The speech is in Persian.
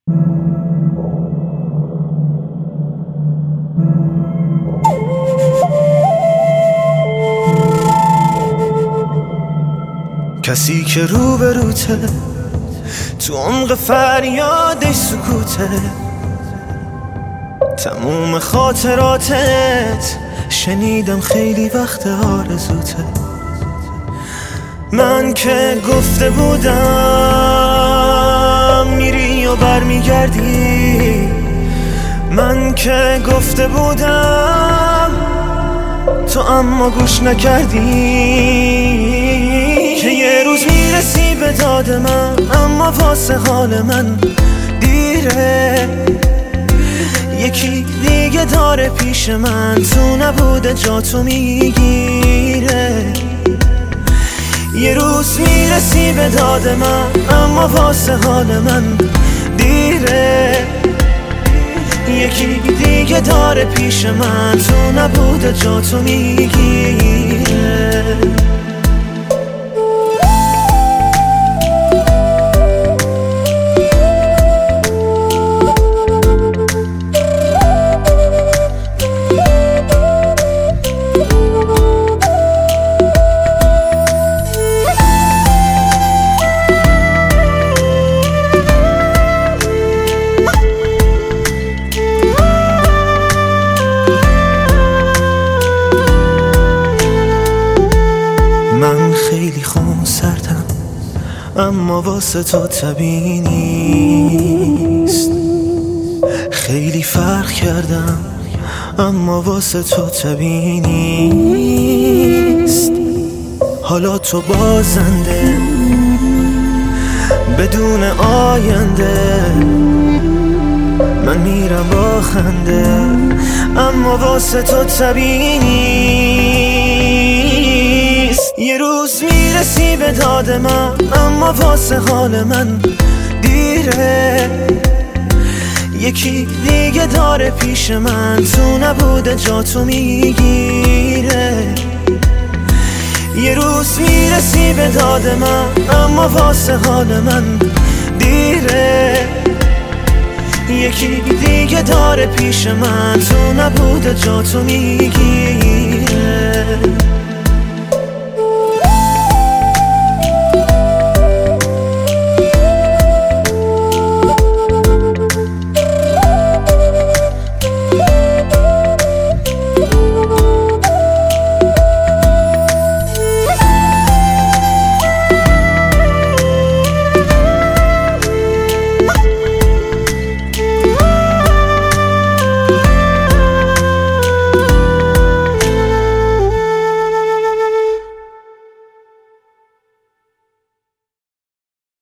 کسی که روبروته تو عمق فریادش سکوته، تموم خاطراتت شنیدم خیلی وقت آرزوته. من که گفته بودم میری و برمیگردی، من که گفته بودم تو اما گوش نکردی. که یه روز میرسی به داد من، اما واسه حال من دیره. یکی دیگه داره پیش من، تو نبوده جا تو میگیره. یه روز میرسی به داد من، اما واسه حال من دیره. یکی دیگه داره پیش من، تو نبوده جا تو میگیره. من خیلی خونسردم اما واسه تو طبیعی نیست. خیلی فرق کردم اما واسه تو طبیعی نیست. حالا تو بازنده بدون آینده، من میرم با خنده اما واسه تو طبیعی نیست. یه روز میرسی به داد من، اما واسه حال من دیره. یکی دیگه داره پیش من، تو نبوده جا تو میگیره. یه روز میرسی به داد من، اما واسه حال من دیره. یکی دیگه داره پیش من، تو نبوده جا تو میگیره.